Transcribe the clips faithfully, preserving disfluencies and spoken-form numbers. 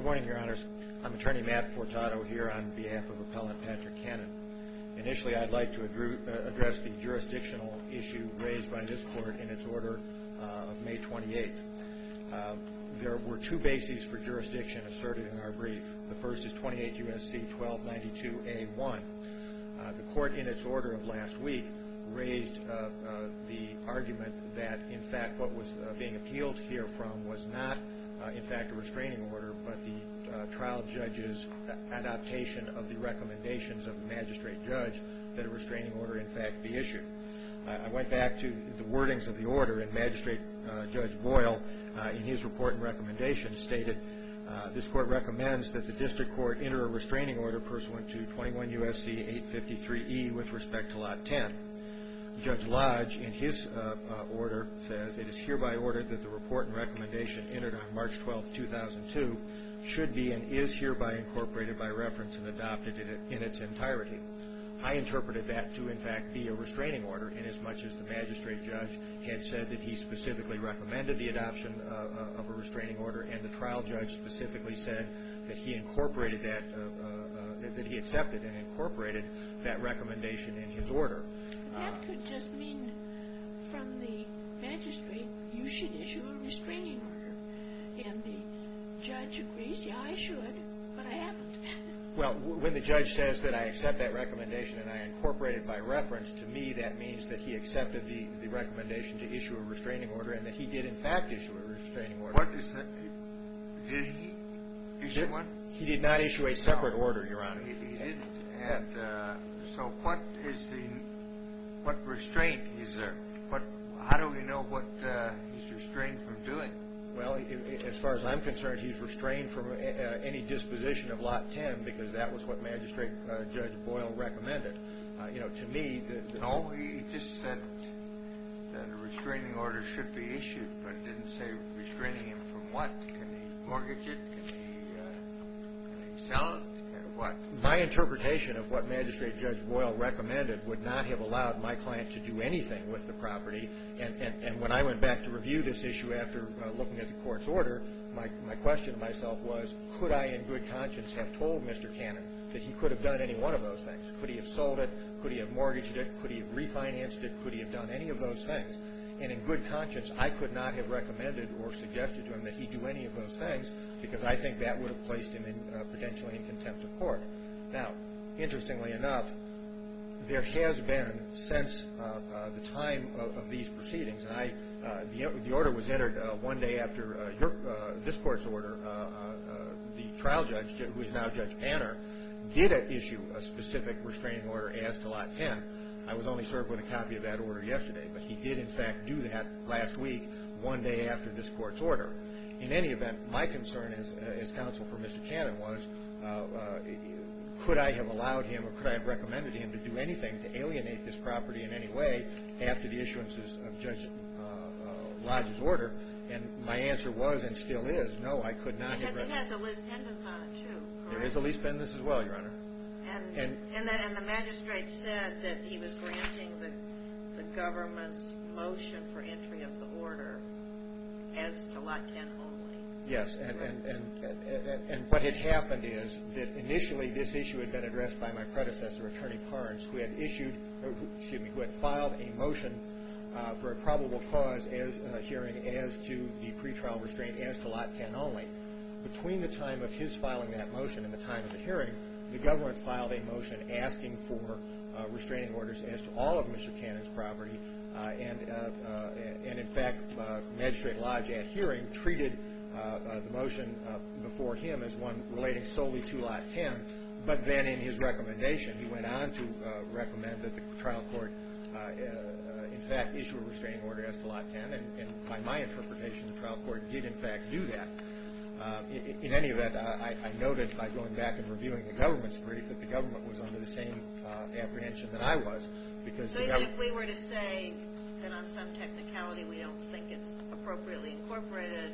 morning, Your Honors. I'm Attorney Matt Fortato here on behalf of Appellant Patrick Cannon. Initially, I'd like to address the jurisdictional issue raised by this Court in its order uh, of May twenty-eighth. Uh, there were two bases for jurisdiction asserted in our brief. The first is twenty-eight U S C twelve ninety-two A one. Uh, the Court, in its order of last week, raised uh, uh, the argument that, in fact, what was uh, being appealed here from was not, uh, in fact, a restraining order, but the uh, trial judge's adaptation of the recommendations of the magistrate judge that a restraining order, in fact, be issued. Uh, I went back to the wordings of the order, and Magistrate uh, Judge Boyle, uh, in his report and recommendation, stated, Uh, this Court recommends that the District Court enter a restraining order pursuant to twenty-one U S C eight fifty-three E with respect to Lot ten. Judge Lodge, in his uh, uh, order, says, it is hereby ordered that the report and recommendation entered on March twelfth, two thousand two should be and is hereby incorporated by reference and adopted in it entirety. I interpreted that to, in fact, be a restraining order, inasmuch as the magistrate judge had said that he specifically recommended the adoption uh, of a restraining order, and the trial judge specifically said that he incorporated that, uh, uh, that he accepted and incorporated that recommendation in his order. But that could just mean from the magistrate, you should issue a restraining order. And the judge agrees, yeah, I should, but I haven't. Well, when the judge says that I accept that recommendation and I incorporate it by reference, to me that means that he accepted the, the recommendation to issue a restraining order and that he did, in fact, issue a restraining order. What is that? Did he issue did, one? He did not issue a separate no, order, Your Honor. He, he didn't. And uh, so what is the, what restraint is there? What, how do we know what uh, he's restrained from doing? Well, as far as I'm concerned, he's restrained from uh, any disposition of Lot ten because that was what Magistrate uh, Judge Boyle recommended. Uh, you know, to me, the, the no, he just said that a restraining order should be issued, but it didn't say restraining him from what? Can he mortgage it? Can he, uh, can he sell it? Can, what? My interpretation of what Magistrate Judge Boyle recommended would not have allowed my client to do anything with the property. And, and, and when I went back to review this issue after uh, looking at the court's order, my, my question to myself was, could I in good conscience have told Mister Cannon that he could have done any one of those things? Could he have sold it? Could he have mortgaged it? Could he have refinanced it? Could he have done any of those things? And in good conscience, I could not have recommended or suggested to him that he do any of those things because I think that would have placed him in, uh, potentially in contempt of court. Now, interestingly enough, there has been, since uh, uh, the time of, of these proceedings, and I, uh, the, the order was entered uh, one day after uh, your, uh, this court's order, uh, uh, the trial judge, who is now Judge Panner, did issue a specific restraining order as to Lot ten. I was only served with a copy of that order yesterday, but he did, in fact, do that last week, one day after this court's order. In any event, my concern as, uh, as counsel for Mister Cannon was, uh, uh, could I have allowed him or could I have recommended him to do anything to alienate this property in any way after the issuances of Judge uh, uh, Lodge's order? And my answer was and still is, no, I could not it have. Has, it has a lis pendens on it, too, correct? There is a lis pendens as well, Your Honor. And, and, and, that, and the magistrate said that he was granting the, the government's motion for entry of the order as to Lot ten only. Yes, and, and, and, and, and what had happened is that initially this issue had been addressed by my predecessor, Attorney Carnes, who had issued, or who, excuse me, who had filed a motion uh, for a probable cause as, uh, hearing as to the pretrial restraint as to Lot ten only. Between the time of his filing that motion and the time of the hearing, the government filed a motion asking for uh, restraining orders as to all of Mister Cannon's property, uh, and, uh, uh, and in fact, uh, Magistrate Lodge at hearing treated Uh, uh, the motion uh, before him as one relating solely to Lot ten, but then in his recommendation he went on to uh, recommend that the trial court uh, uh, in fact issue a restraining order as to Lot ten, and, and by my interpretation the trial court did in fact do that. Uh, in, in any event, I, I noted by going back and reviewing the government's brief that the government was under the same uh, apprehension that I was. Because so even if we were to say that on some technicality we don't think it's appropriately incorporated,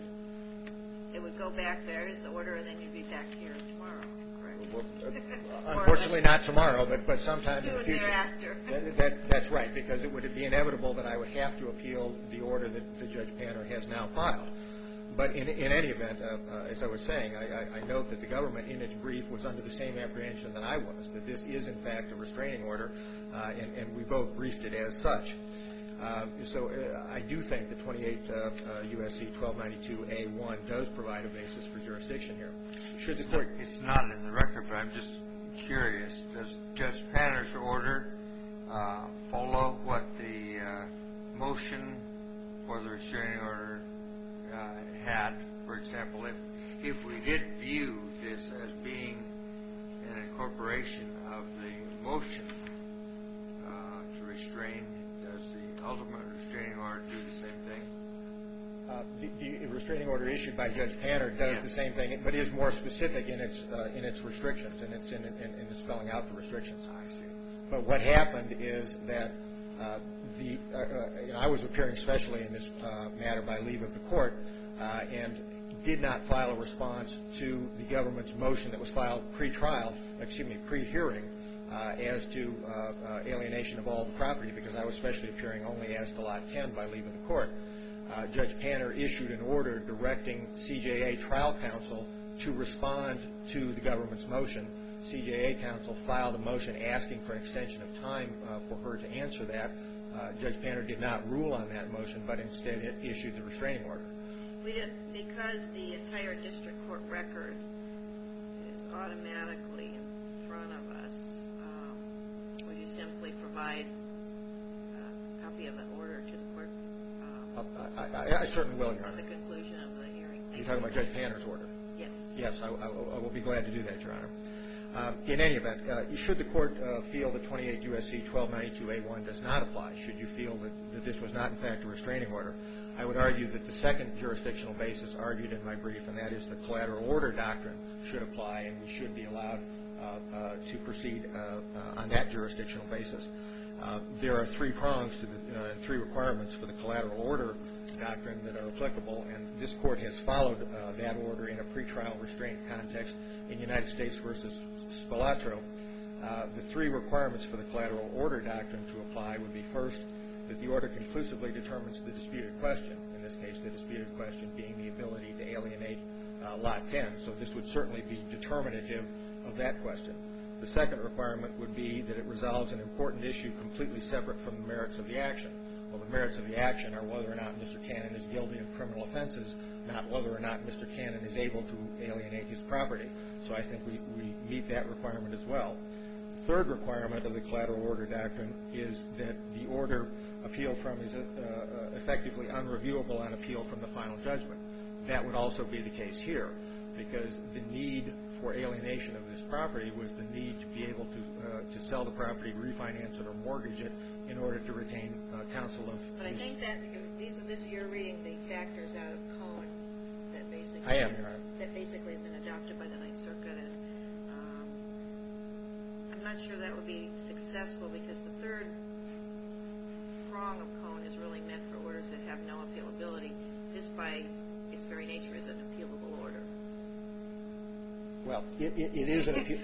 it would go back there as the order, and then you'd be back here tomorrow, correct? Well, uh, unfortunately, not tomorrow, but but sometime in the future. Thereafter. that, that, that's right, because it would be inevitable that I would have to appeal the order that, that Judge Panner has now filed. but in, in any event, uh, uh, as I was saying, I, I, I note that the government in its brief was under the same apprehension that I was, that this is in fact a restraining order, uh, and, and we both briefed it as such. Uh, so uh, I do think that twenty-eight uh, uh, U S C twelve ninety-two A one does provide a basis for jurisdiction here. Should the court... It's not in the record, but I'm just curious. Does Judge Panner's order uh, follow what the uh, motion for the restraining order uh, had? For example, if if we did view this as being an incorporation of the motion uh, to restrain, does the ultimate restraining order do the same thing? Uh, the, the restraining order issued by Judge Panner does yeah. the same thing, but is more specific in its uh, in its restrictions, and it's in, in, in spelling out the restrictions. I see. But what happened is that uh, the uh, uh, you know, I was appearing specially in this uh, matter by leave of the court, uh, and did not file a response to the government's motion that was filed pre-trial, excuse me, pre-hearing, uh, as to uh, uh, alienation of all the property, because I was specially appearing only as to Lot ten by leave of the court. Uh, Judge Panner issued an order directing C J A trial counsel to respond to the government's motion. C J A counsel filed a motion asking for an extension of time uh, for her to answer that. Uh, Judge Panner did not rule on that motion, but instead it issued the restraining order. We did, because the entire district court record is automatically in front of us, um, would you simply provide a copy of the order to the court um, Uh, I, I, I certainly will, Your at Honor. the conclusion of the hearing? You're talking about Judge Panner's order? Yes. Yes, I, I, I will be glad to do that, Your Honor. Um, in any event, uh, should the court uh, feel that twenty-eight U S C twelve ninety-two A one does not apply, should you feel that, that this was not in fact a restraining order, I would argue that the second jurisdictional basis argued in my brief, and that is the collateral order doctrine, should apply, and we should be allowed uh, uh, to proceed uh, uh, on that jurisdictional basis. Uh, there are three prongs to the uh, three requirements for the collateral order doctrine that are applicable, and this court has followed uh, that order in a pretrial restraint context in United States versus Spilatro. Uh, the three requirements for the collateral order doctrine to apply would be, first, that the order conclusively determines the disputed question, in this case the disputed question being the ability to alienate uh, Lot ten, so this would certainly be determinative of that question. The second requirement would be that it resolves an important issue completely separate from the merits of the action. Well, the merits of the action are whether or not Mister Cannon is guilty of criminal offenses, not whether or not Mister Cannon is able to alienate his property. So I think we, we meet that requirement as well. The third requirement of the collateral order doctrine is that the order appealed from is uh, uh, effectively unreviewable on appeal from the final judgment. That would also be the case here, because the need for alienation of this property was the need to be able to uh, to sell the property, refinance it, or mortgage it in order to retain uh, counsel of. But I think that these are this you're reading the factors out of Cohen that basically I am, Your Honor. that basically have been adopted by the Ninth Circuit, and um, I'm not sure that would be successful because the third prong of Cohen is really meant for orders that have no appealability. This, by its very nature, is an appealable order. Well, it, it, it is an appeal.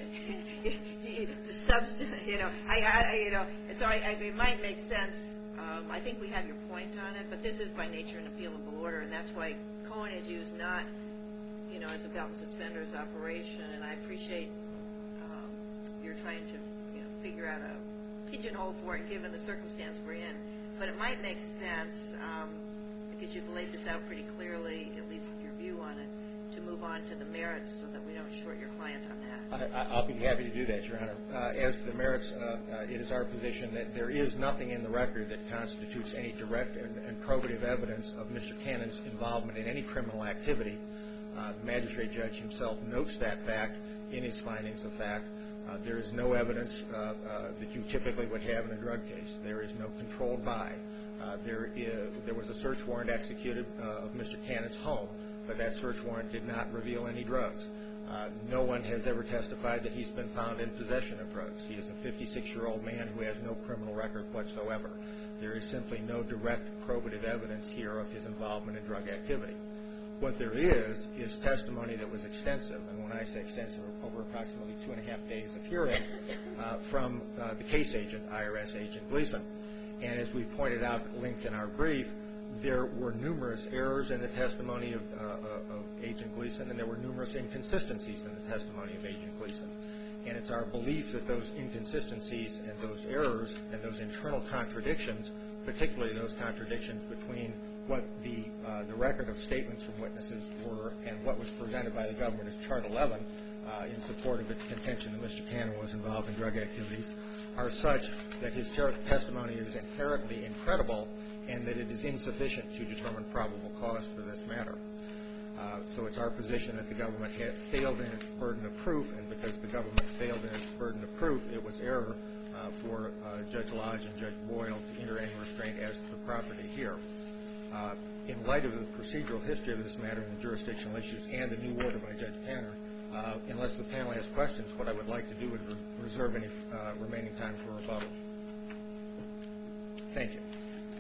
The substance, you know, I, I you know, so I, I, it might make sense. Um, I think we have your point on it, but this is by nature an appealable order, and that's why Cohen is used not, you know, as a belt and suspenders operation. And I appreciate um, you're trying to, you know, figure out a pigeonhole for it given the circumstance we're in. But it might make sense um, because you've laid this out pretty clearly, at least your view on it, to move on to the merits so that we don't short your client on that. I, I'll be happy to do that, Your Honor. Uh, as to the merits, uh, uh, it is our position that there is nothing in the record that constitutes any direct and, and probative evidence of Mister Cannon's involvement in any criminal activity. Uh, the magistrate judge himself notes that fact in his findings of fact. Uh, there is no evidence uh, uh, that you typically would have in a drug case. There is no controlled buy. Uh, there, is, there was a search warrant executed uh, of Mister Cannon's home, but that search warrant did not reveal any drugs. Uh, no one has ever testified that he's been found in possession of drugs. He is a fifty-six-year-old man who has no criminal record whatsoever. There is simply no direct probative evidence here of his involvement in drug activity. What there is is testimony that was extensive, and when I say extensive, over approximately two and a half days of hearing uh, from uh, the case agent, I R S agent Gleason. And as we pointed out at length in our brief, there were numerous errors in the testimony of, uh, of Agent Gleason, and there were numerous inconsistencies in the testimony of Agent Gleason. And it's our belief that those inconsistencies and those errors and those internal contradictions, particularly those contradictions between what the uh, the record of statements from witnesses were and what was presented by the government as Chart eleven uh, in support of its contention that Mister Cannon was involved in drug activities, are such that his ter- testimony is inherently incredible and that it is insufficient to determine probable cause for this matter. Uh, so it's our position that the government had failed in its burden of proof, and because the government failed in its burden of proof, it was error uh, for uh, Judge Lodge and Judge Boyle to enter any restraint as to the property here. Uh, in light of the procedural history of this matter and the jurisdictional issues and the new order by Judge Tanner, uh, unless the panel has questions, what I would like to do is re- reserve any uh, remaining time for rebuttal. Thank you.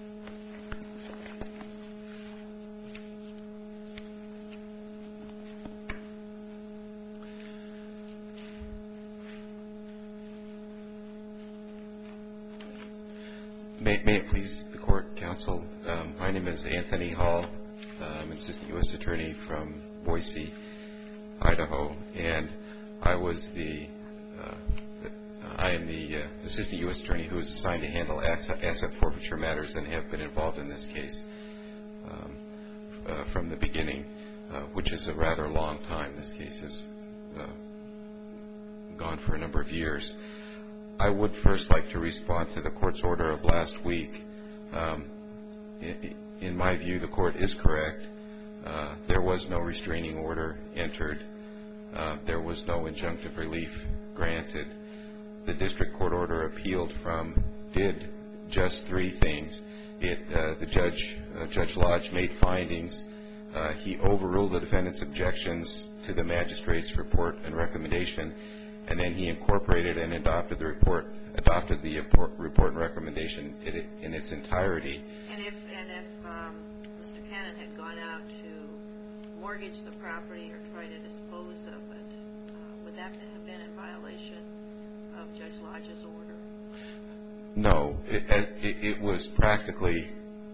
May, may it please the court, counsel. Um, my name is Anthony Hall. I'm an assistant U S attorney from Boise, Idaho, and I was the, uh, the I am the uh, assistant U S attorney who is assigned to handle asset, asset forfeiture matters and have been involved in this case um, uh, from the beginning, uh, which is a rather long time. This case has uh, gone for a number of years. I would first like to respond to the court's order of last week. Um, in, in my view, the court is correct. Uh, there was no restraining order entered. Uh, there was no injunctive relief granted. The district court order appealed from did just three things. It, uh, the judge, uh, Judge Lodge, made findings. Uh, he overruled the defendant's objections to the magistrate's report and recommendation, and then he incorporated and adopted the report, adopted the report and recommendation in, in its entirety. And if and if um, Mister Cannon had gone out to mortgage the property or try to dispose of it, uh, would that have been in violation of Judge Lodge's order? No, it, it, it was practically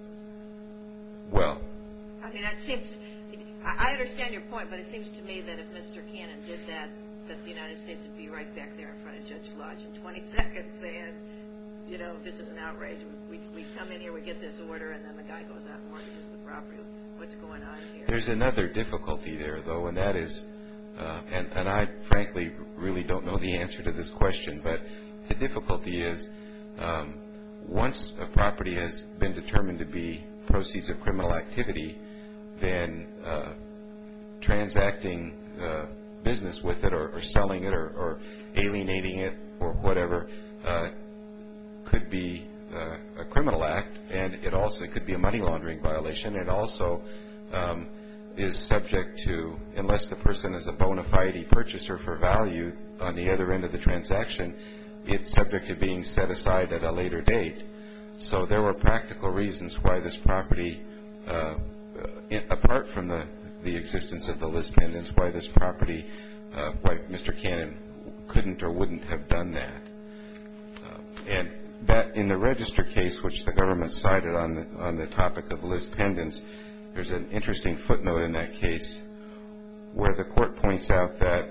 well. I mean, it seems. I understand your point, but it seems to me that if Mister Cannon did that, that the United States would be right back there in front of Judge Lodge in twenty seconds saying, you know, this is an outrage. We, we, we come in here, we get this order, and then the guy goes out and mortgages the property. What's going on here? There's another difficulty there, though, and that is, uh, and, and I frankly really don't know the answer to this question, but the difficulty is um, once a property has been determined to be proceeds of criminal activity, then uh, transacting uh, business with it or, or selling it or, or alienating it or whatever uh, could be uh, a criminal act, and it also could be a money laundering violation. It also um, is subject to, unless the person is a bona fide purchaser for value on the other end of the transaction, it's subject to being set aside at a later date. So there were practical reasons why this property, uh, in, apart from the the existence of the lis pendens, why this property, uh, why Mister Cannon couldn't or wouldn't have done that. Uh, and that in the register case, which the government cited on the, on the topic of lis pendens, there's an interesting footnote in that case where the court points out that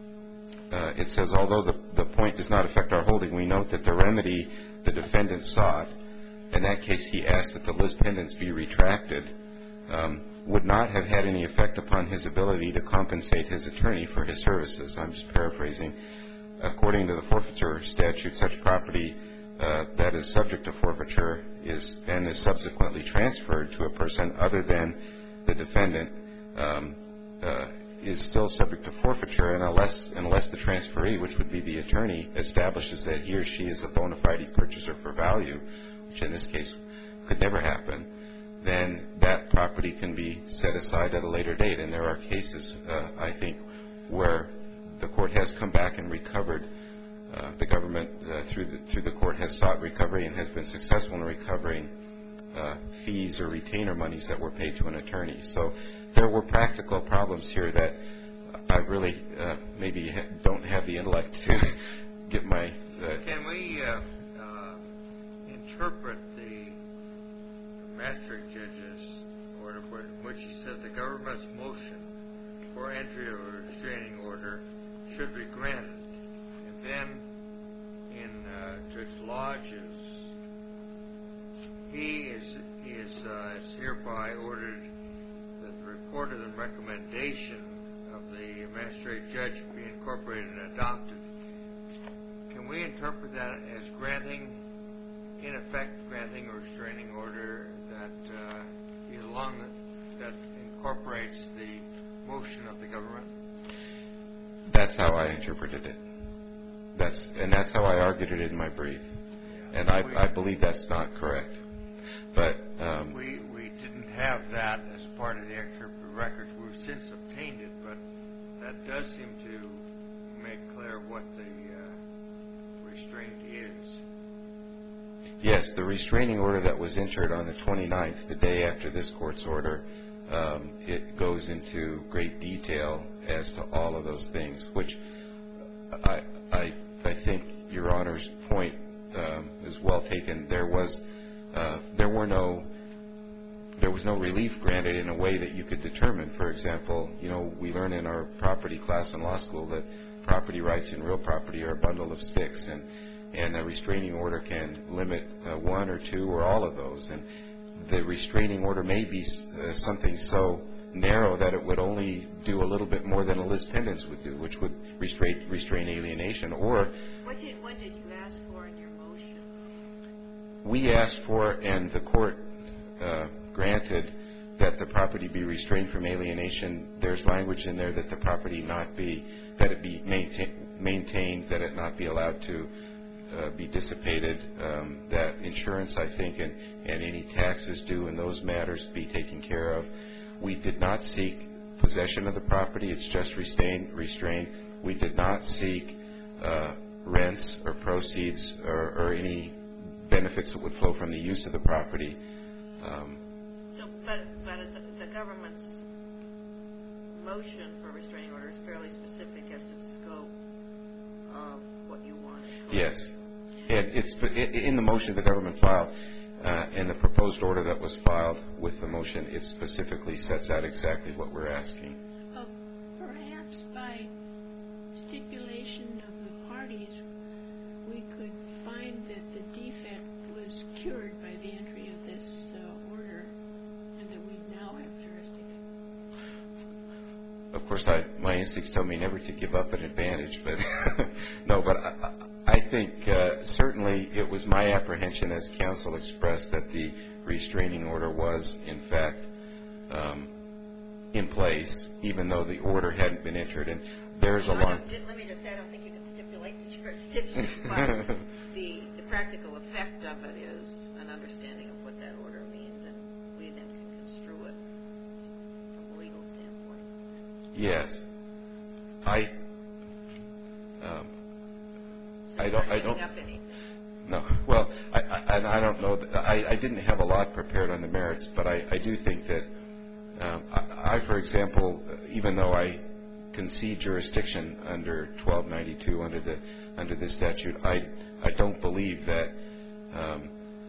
uh, it says, although the, the point does not affect our holding, we note that the remedy the defendant sought, in that case he asked that the lis pendens be retracted, um, would not have had any effect upon his ability to compensate his attorney for his services. I'm just paraphrasing. According to the forfeiture statute, such property uh, that is subject to forfeiture is and is subsequently transferred to a person other than the defendant um, uh, is still subject to forfeiture, and unless unless the transferee, which would be the attorney, establishes that he or she is a bona fide purchaser for value, which in this case could never happen, then that property can be set aside at a later date. And there are cases, uh, I think, where the court has come back and recovered. Uh, the government, uh, through the through the court, has sought recovery and has been successful in recovering uh, fees or retainer monies that were paid to an attorney. So there were practical problems here that I really uh, maybe ha- don't have the intellect to get my. Uh, Can we uh, uh, interpret the magistrate judge's order, in which he said the government's motion for entry of a restraining order should be granted. And then in uh, Judge Lodge's, he is, he is, uh, is hereby ordered that the report of the recommendation of the magistrate judge be incorporated and adopted. Can we interpret that as granting, in effect, granting a restraining order that uh, is along the, that incorporates the motion of the government? That's how I interpreted it. That's and that's how I argued it in my brief. And I, I believe that's not correct. But um, we we didn't have that as part of the excerpt of records. We've since obtained it, but that does seem to make clear what the uh, restraint is. Yes, the restraining order that was entered on the twenty-ninth, the day after this court's order, um, it goes into great detail as to all of those things, which I I, I think Your Honor's point um, is well taken. There was uh, there were no there was no relief granted in a way that you could determine. For example, you know, we learn in our property class in law school that property rights and real property are a bundle of sticks, and and a restraining order can limit uh, one or two or all of those. And the restraining order may be uh, something so narrow that it would only do a little bit more than a lis pendens would do, which would restrain, restrain alienation. Or What did, what did you ask for in your motion? we asked for, and the court uh, granted, that the property be restrained from alienation. There's language in there that the property not be, that it be maintain, maintained, that it not be allowed to uh, be dissipated, um, that insurance, I think, and, and any taxes due in those matters be taken care of. We did not seek possession of the property. It's just restrained. restrained. We did not seek uh, rents or proceeds or, or any benefits that would flow from the use of the property. Um, So, but, but the, the government's motion for restraining order is fairly specific as to the scope of what you wanted. yes. And it's in the motion the government filed, uh, and the proposed order that was filed with the motion, it specifically sets out exactly what we're asking. Uh, perhaps by stipulation of the parties, we could find that the defect was cured by the entry of this uh, order, and that we now have jurisdiction. Of course, I, my instincts tell me never to give up an advantage, but no, but I, I think uh, certainly it was my apprehension, as counsel expressed, that the restraining order was, in fact, um, in place, even though the order hadn't been entered. And there's a No, I long... don't- Let me just say, I don't think you can stipulate the jurisdiction, but the, the practical effect of it is an understanding of what that order means, and we then can construe it from a legal standpoint. Yes. I... Um, So I you're don't- not I giving don't- up anything. No. Well, I, I, and I don't know. That, I, I didn't have a lot prepared on the merits, but I, I do think that um, I, I, for example, even though I concede jurisdiction under twelve ninety-two, under the under this statute, I I don't believe that. Um,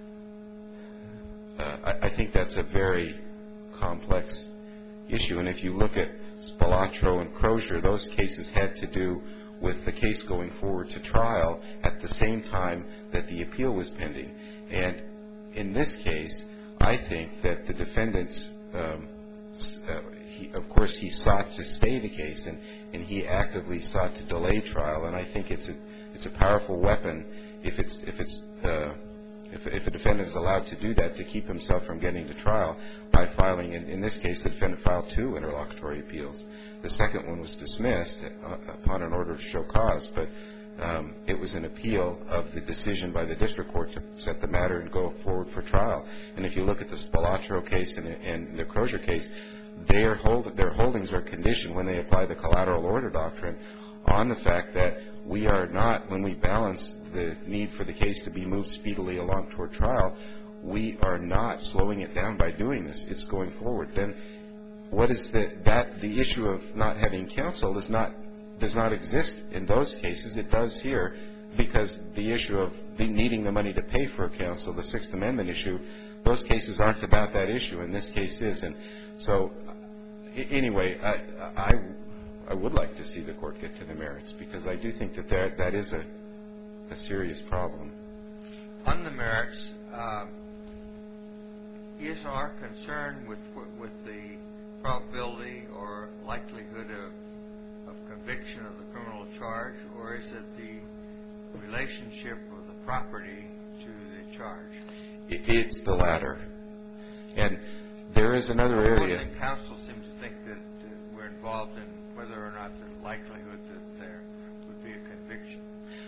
uh, I, I think that's a very complex issue, and if you look at Spilatro and Crozier, those cases had to do with the case going forward to trial at the same time that the appeal was pending. And in this case, I think that the defendants, um, uh, he, of course, he sought to stay the case, and, and he actively sought to delay trial. And I think it's a it's a powerful weapon if it's if it's uh, if, if a defendant is allowed to do that, to keep himself from getting to trial by filing. In, in this case, the defendant filed two interlocutory appeals. The second one was dismissed uh, upon an order to show cause, but um, it was an appeal of the decision by the district court to set the matter and go forward for trial. And if you look at the Spilatro case and, and the Crozier case, their, hold, their holdings are conditioned when they apply the collateral order doctrine on the fact that we are not, when we balance the need for the case to be moved speedily along toward trial, we are not slowing it down by doing this. It's going forward. Then what is the, that the issue of not having counsel is not, does not exist in those cases. It does here. because the issue of needing the money to pay for counsel, the Sixth Amendment issue, those cases aren't about that issue, and this case is. And so, anyway, I, I, I would like to see the court get to the merits, because I do think that there, that is a, a serious problem. On the merits, um, is our concern with with the probability or likelihood of, of conviction of the criminal charge, or is it the relationship of the property to the charge? It's the latter. And there is another area. And counsel seems to think that uh, we're involved in whether or not the likelihood that there would be a conviction.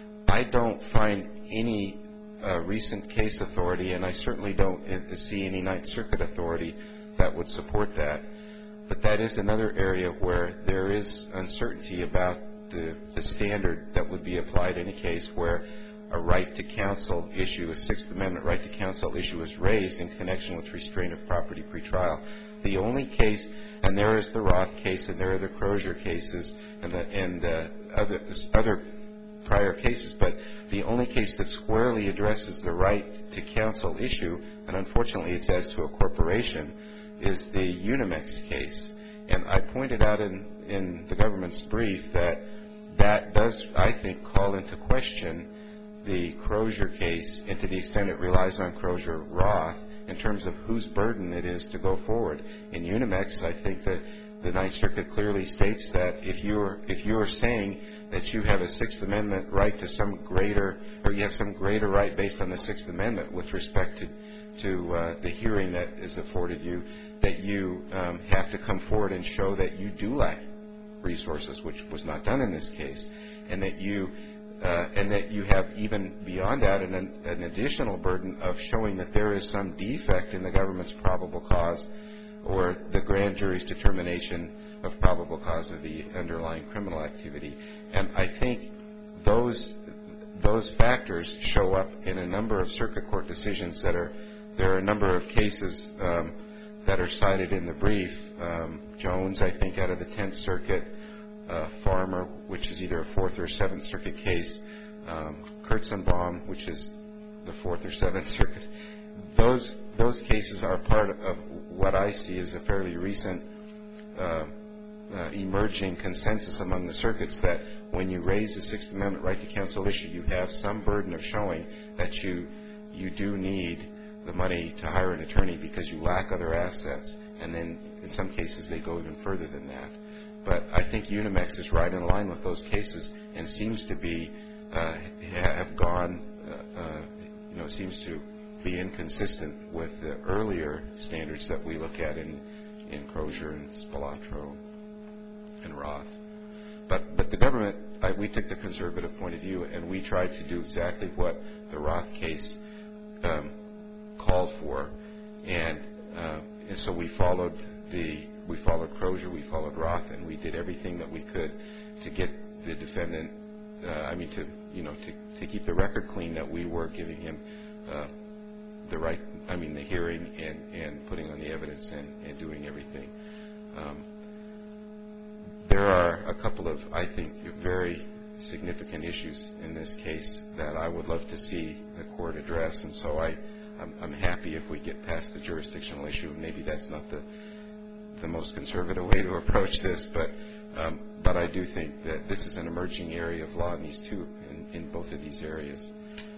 I don't find any uh, recent case authority, and I certainly don't uh, see any Ninth Circuit authority that would support that. But that is another area where there is uncertainty about the, the standard that would be applied in a case where a right to counsel issue, a Sixth Amendment right to counsel issue, is raised in connection with restraint of property pretrial. The only case, and there is the Roth case, and there are the Crozier cases, and, the, and uh, other, other prior cases, but the only case that squarely addresses the right to counsel issue, and unfortunately it's as to a corporation, is the Unimex case. And I pointed out in, in the government's brief that that does, I think, call into question the Crozier case, and to the extent it relies on Crozier-Roth, in terms of whose burden it is to go forward. In Unimex, I think that the Ninth Circuit clearly states that if you're if you're saying that you have a Sixth Amendment right to some greater, or you have some greater right based on the Sixth Amendment with respect to to uh, the hearing that is afforded you, that you um, have to come forward and show that you do lack resources, which was not done in this case, and that you uh, and that you have even beyond that an, an additional burden of showing that there is some defect in the government's probable cause or the grand jury's determination of probable cause of the underlying criminal activity. And I think those those factors show up in a number of circuit court decisions that are, there are a number of cases um, that are cited in the brief. Um, Jones, I think, out of the Tenth Circuit, uh, Farmer, which is either a Fourth or Seventh Circuit case, um, Kurtzenbaum, which is the Fourth or Seventh Circuit. Those those cases are part of what I see as a fairly recent uh, uh, emerging consensus among the circuits that when you raise a Sixth Amendment right to counsel issue, you have some burden of showing that you you do need the money to hire an attorney because you lack other assets. And then in some cases they go even further than that. But I think Unimex is right in line with those cases and seems to be uh, have gone, uh, uh, you know, seems to be inconsistent with the earlier standards that we look at in in Crozier and Spilatro and Roth. But but the government, I, we took the conservative point of view, and we tried to do exactly what the Roth case um, called for, and, uh, and so we followed the we followed Crozier, we followed Roth, and we did everything that we could to get the defendant. Uh, I mean, to you know, to to keep the record clean that we were giving him uh, the right. I mean, the hearing and and putting on the evidence and and doing everything. Um, There are a couple of, I think, very significant issues in this case that I would love to see the court address, and so I, I'm, I'm happy if we get past the jurisdictional issue. Maybe that's not the the most conservative way to approach this, but um, but I do think that this is an emerging area of law in these two, in, in both of these areas.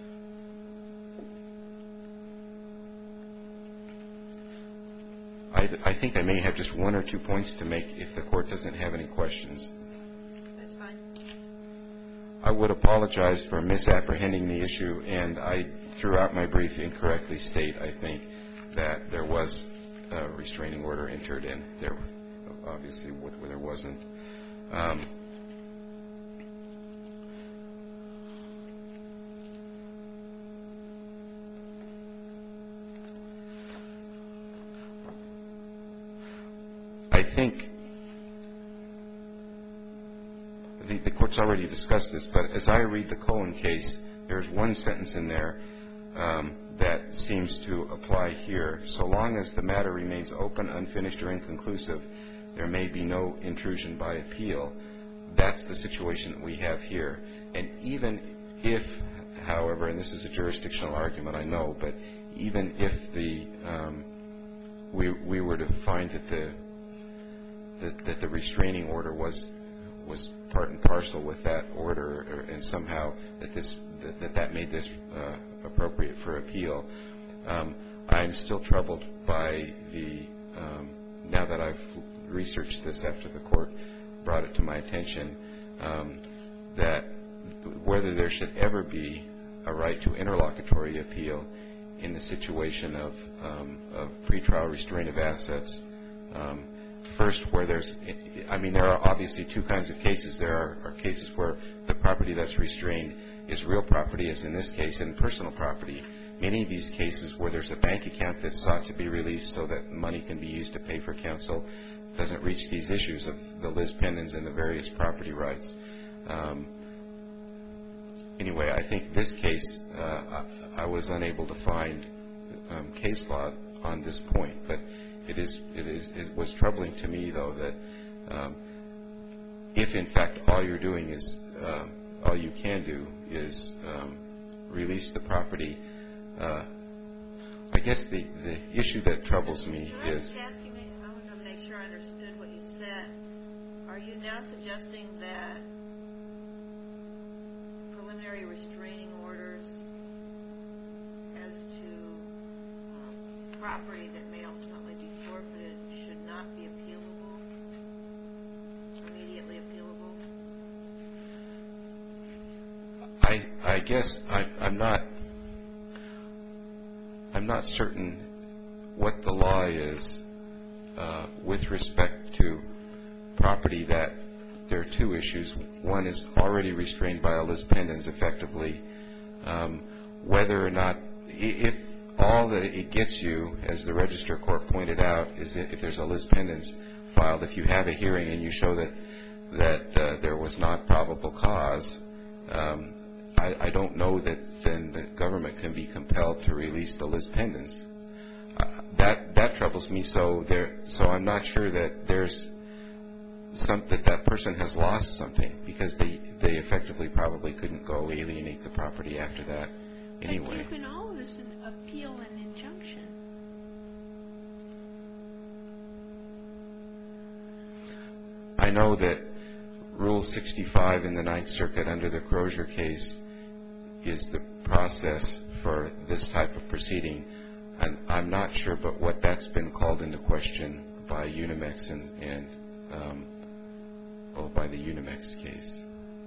I, I think I may have just one or two points to make if the court doesn't have any questions. That's fine. I would apologize for misapprehending the issue, and I, throughout my brief, incorrectly state, I think, that there was a restraining order entered, and there obviously there wasn't. Um, I think the, the court's already discussed this, but as I read the Cohen case, there's one sentence in there um, that seems to apply here. So long as the matter remains open, unfinished, or inconclusive, there may be no intrusion by appeal. That's the situation that we have here. And even if, however, and this is a jurisdictional argument, I know, but even if the um, we we were to find that the that, that the restraining order was was part and parcel with that order, or, and somehow that this that that, that made this uh, appropriate for appeal, um, I'm still troubled by the um, now that I've researched this after the court brought it to my attention, um, that whether there should ever be a right to interlocutory appeal in the situation of, um, of pretrial restraint of assets. Um, first, where there's, I mean, there are obviously two kinds of cases. There are, are cases where the property that's restrained is real property, as in this case, and personal property. Many of these cases where there's a bank account that's sought to be released so that money can be used to pay for counsel doesn't reach these issues of the lis pendens and the various property rights. Um, Anyway, I think this case, uh, I, I was unable to find um, case law on this point, but it is, it is, it was troubling to me, though, that um, if in fact all you're doing is, uh, all you can do is um, release the property, uh, I guess the, the issue that troubles me Can I is. just ask you, I want to make sure I understood what you said. Are you now suggesting that preliminary restraining orders as to um, property that may ultimately be forfeited should not be appealable, immediately appealable? I, I guess I, I'm not. I'm not certain what the law is uh, with respect to property that. There are two issues. One is already restrained by a lis pendens, effectively. Um, whether or not, if all that it gets you, as the Register Court pointed out, is that if there's a lis pendens filed, if you have a hearing and you show that that uh, there was not probable cause, um, I, I don't know that then the government can be compelled to release the lis pendens. Uh, that that troubles me. So there. So I'm not sure that there's. Some, that that person has lost something because they, they effectively probably couldn't go alienate the property after that anyway. But you can always appeal an injunction. I know that Rule sixty-five in the Ninth Circuit under the Crozier case is the process for this type of proceeding, and I'm not sure but what that's been called into question by Unimex and, and um, Oh, by the Unimex case.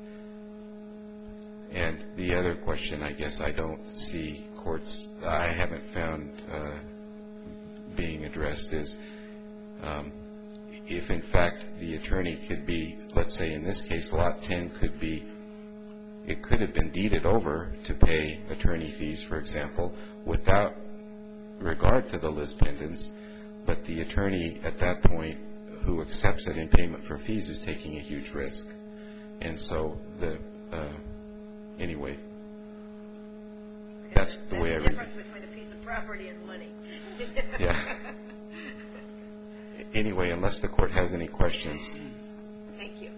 And the other question, I guess I don't see courts, I haven't found uh, being addressed is um, if in fact the attorney could be, let's say in this case, Lot ten could be, it could have been deeded over to pay attorney fees, for example, without regard to the lis pendens, but the attorney at that point who accepts it in payment for fees is taking a huge risk. And so, the uh, anyway, that's the way I read it. That's the difference between a piece of property and money. Yeah. Anyway, unless the court has any questions. Thank you.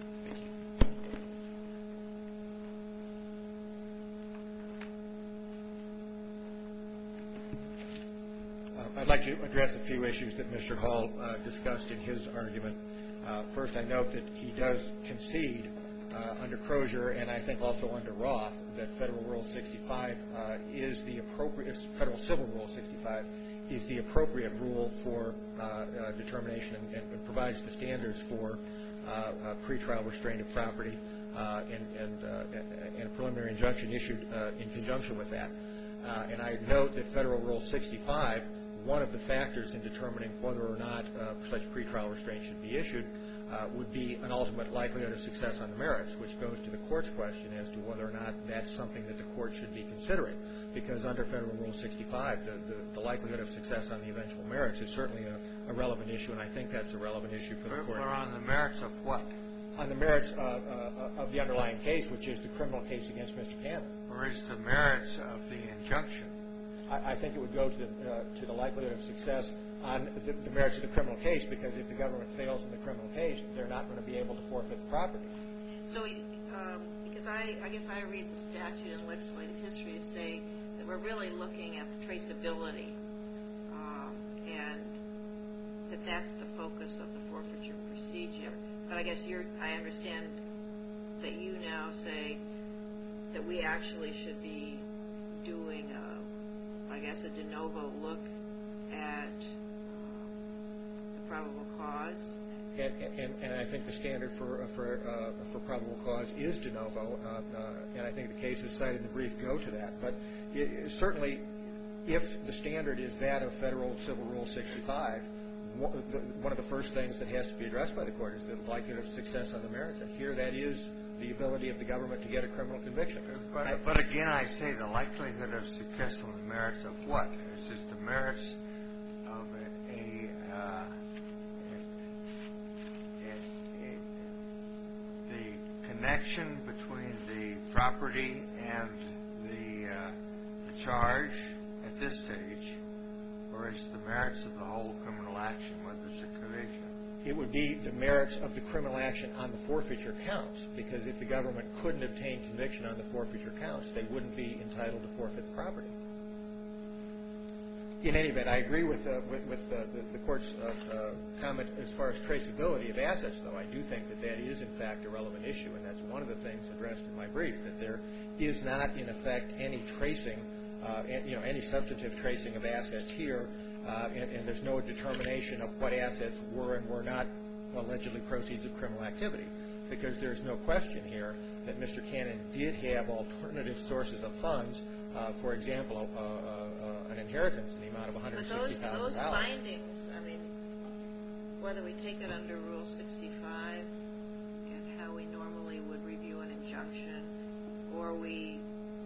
I'd like to address a few issues that Mister Hall uh, discussed in his argument. Uh, first, I note that he does concede uh, under Crozier and I think also under Roth that Federal Rule sixty-five uh, is the appropriate, Federal Civil Rule sixty-five is the appropriate rule for uh, uh, determination and, and provides the standards for uh, uh, pretrial restraint of property uh, and, and, uh, and a preliminary injunction issued uh, in conjunction with that. Uh, and I note that Federal Rule sixty-five, one of the factors in determining whether or not uh, such pretrial restraint should be issued uh, would be an ultimate likelihood of success on the merits, which goes to the court's question as to whether or not that's something that the court should be considering. Because under Federal Rule sixty-five, the, the, the likelihood of success on the eventual merits is certainly a, a relevant issue, and I think that's a relevant issue for the court. Or on the merits of what? On the merits uh, uh, of the underlying case, which is the criminal case against Mister Cannon. Or is the merits of the injunction? I, I think it would go to the, uh, to the likelihood of success on the, the merits of the criminal case, because if the government fails in the criminal case, they're not going to be able to forfeit the property. So, um, because because I, I guess I read the statute and legislative history to say that we're really looking at the traceability, um, and that that's the focus of the forfeiture procedure. But I guess you're, I understand that you now say that we actually should be doing, a, I guess, a de novo look at uh, the probable cause. And, and, and I think the standard for for uh, for probable cause is de novo, uh, uh, and I think the cases cited in the brief go to that. But it, it, certainly, if the standard is that of Federal Civil Rule sixty-five, one, the, one of the first things that has to be addressed by the court is the likelihood of success on the merits. And here, that is the ability of the government to get a criminal conviction. But, I, but again, I say the likelihood of success on the merits of what? Is it the merits of a, a, uh, a, a, a the connection between the property and the, uh, the charge at this stage, or is it the merits of the whole criminal action, whether it's a conviction? It would be the merits of the criminal action on the forfeiture counts, because if the government couldn't obtain conviction on the forfeiture counts, they wouldn't be entitled to forfeit the property. In any event, I agree with, uh, with, with uh, the, the court's uh, uh, comment as far as traceability of assets, though. I do think that that is, in fact, a relevant issue, and that's one of the things addressed in my brief, that there is not, in effect, any tracing, uh, you know, any substantive tracing of assets here. Uh, and, and there's no determination of what assets were and were not allegedly proceeds of criminal activity, because there's no question here that Mister Cannon did have alternative sources of funds, uh, for example, uh, uh, uh, an inheritance in the amount of one hundred sixty thousand dollars. But those, those findings, I mean, whether we take it under Rule sixty-five and how we normally would review an injunction, or we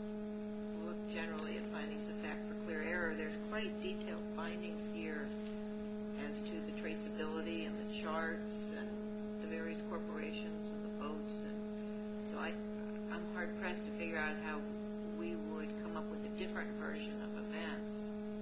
look generally at findings of fact for clear error, there's quite detailed findings here as to the traceability and the charts and the various corporations and the votes. And so I, I'm hard-pressed to figure out how we would come up with a different version of events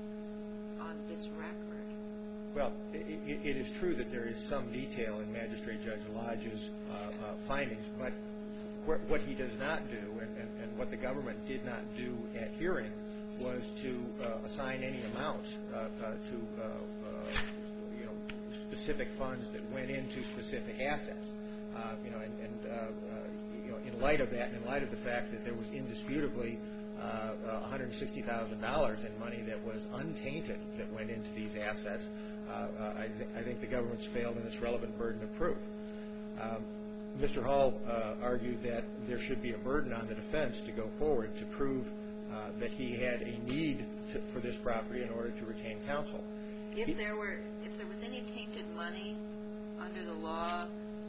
on this record. Well, it, it, it is true that there is some detail in Magistrate Judge Lodge's uh, uh, findings, but what he does not do, and, and, and what the government did not do at hearing, was to uh, assign any amounts uh, uh, to uh, uh, you know, specific funds that went into specific assets. Uh, you know, and, and uh, uh, you know, in light of that, and in light of the fact that there was indisputably uh, uh, one hundred sixty thousand dollars in money that was untainted that went into these assets, uh, uh, I, th- I think the government's failed in its relevant burden of proof. Um, Mister Hall uh, argued that there should be a burden on the defense to go forward to prove uh, that he had a need to, for this property in order to retain counsel. If there were, if there was any tainted money under the law,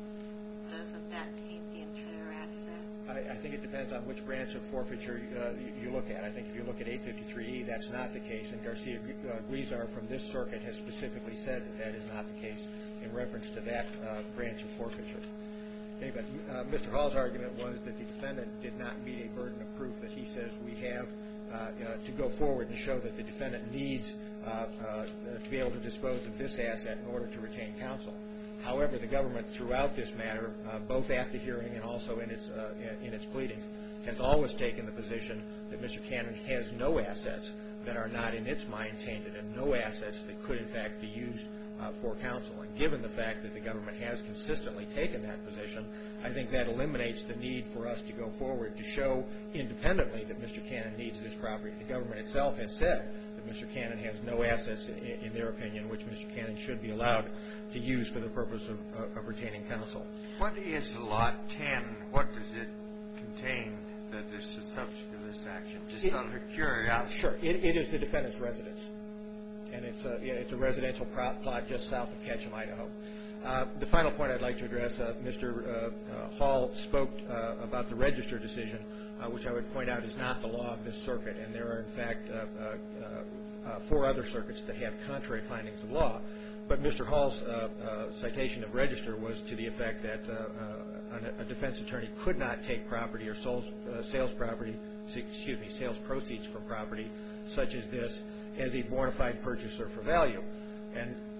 doesn't that taint the entire asset? I, I think it depends on which branch of forfeiture uh, you, you look at. I think if you look at eight fifty-three E, that's not the case, and Garcia uh, Guizar from this circuit has specifically said that that is not the case in reference to that uh, branch of forfeiture. Anyway, uh, Mister Hall's argument was that the defendant did not meet a burden of proof that he says we have uh, uh, to go forward and show that the defendant needs uh, uh, to be able to dispose of this asset in order to retain counsel. However, the government throughout this matter, uh, both at the hearing and also in its uh, in its pleadings, has always taken the position that Mister Cannon has no assets that are not in its mind tainted, and no assets that could in fact be used Uh, for counsel. And given the fact that the government has consistently taken that position, I think that eliminates the need for us to go forward to show independently that Mister Cannon needs this property. The government itself has said that Mister Cannon has no assets, in, in their opinion, which Mister Cannon should be allowed to use for the purpose of, uh, of retaining counsel. What is Lot ten? What does it contain that is the subject of this action? Just It, out of curiosity. Sure. It, it is the defendant's residence. And it's a, yeah, it's a residential plot just south of Ketchum, Idaho. Uh, the final point I'd like to address, uh, Mister Uh, uh, Hall spoke uh, about the register decision, uh, which I would point out is not the law of this circuit, and there are, in fact, uh, uh, uh, four other circuits that have contrary findings of law. But Mister Hall's uh, uh, citation of register was to the effect that uh, uh, a defense attorney could not take property or sales, uh, sales property, excuse me, sales proceeds from property such as this as a bona fide purchaser for value. And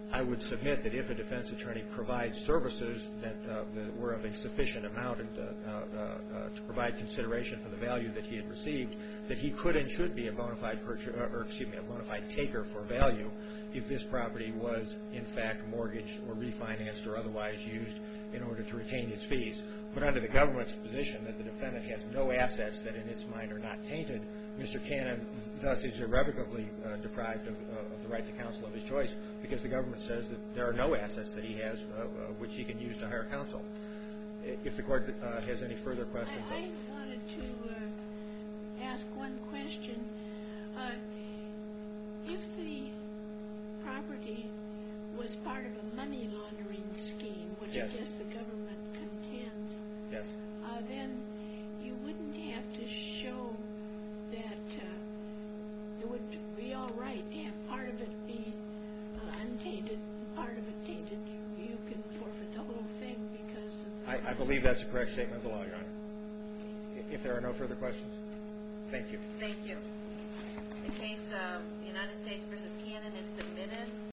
I would submit that if a defense attorney provides services that, uh, that were of a sufficient amount and, uh, uh, uh, to provide consideration for the value that he had received, that he could and should be a bona fide purchaser, or excuse me, a bona fide taker for value if this property was in fact mortgaged or refinanced or otherwise used in order to retain his fees. But under the government's position that the defendant has no assets that in its mind are not tainted, Mister Cannon thus is irrevocably uh, deprived of, uh, of the right to counsel of his choice, because the government says that there are no assets that he has uh, uh, which he can use to hire counsel. If the court uh, has any further questions. I, I wanted to uh, ask one question. Uh, if the property was part of a money laundering scheme, which Yes. I guess the government contends, Yes. uh, then you wouldn't have to show that uh, it would be all right to have part of it be uh, untainted and part of it tainted. You can forfeit the whole thing because of the I, I believe that's a correct statement of the law, Your Honor. If there are no further questions, thank you. Thank you. The case of United States versus Cannon is submitted.